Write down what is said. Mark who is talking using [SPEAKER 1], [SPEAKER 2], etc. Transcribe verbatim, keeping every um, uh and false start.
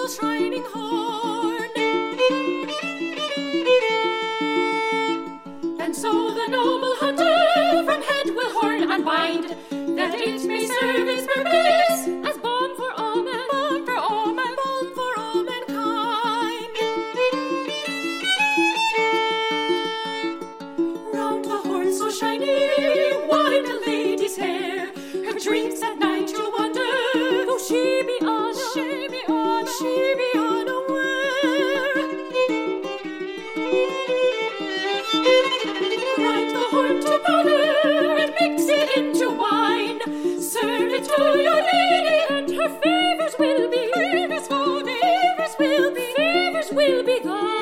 [SPEAKER 1] full shining horn. And so the noble hunter from head will horn unbind, that it may serve its purpose as balm for all men, balm for all men, balm for all mankind. Round the horn so shiny, wind a lady's hair. Her dreams at night you'll wonder, though she be unaware, she be unaware, she be unaware. Grind the horn to powder and mix it into wine. Serve it to your lady, and her favors will be, favors will be, favors will be, favors will be thine.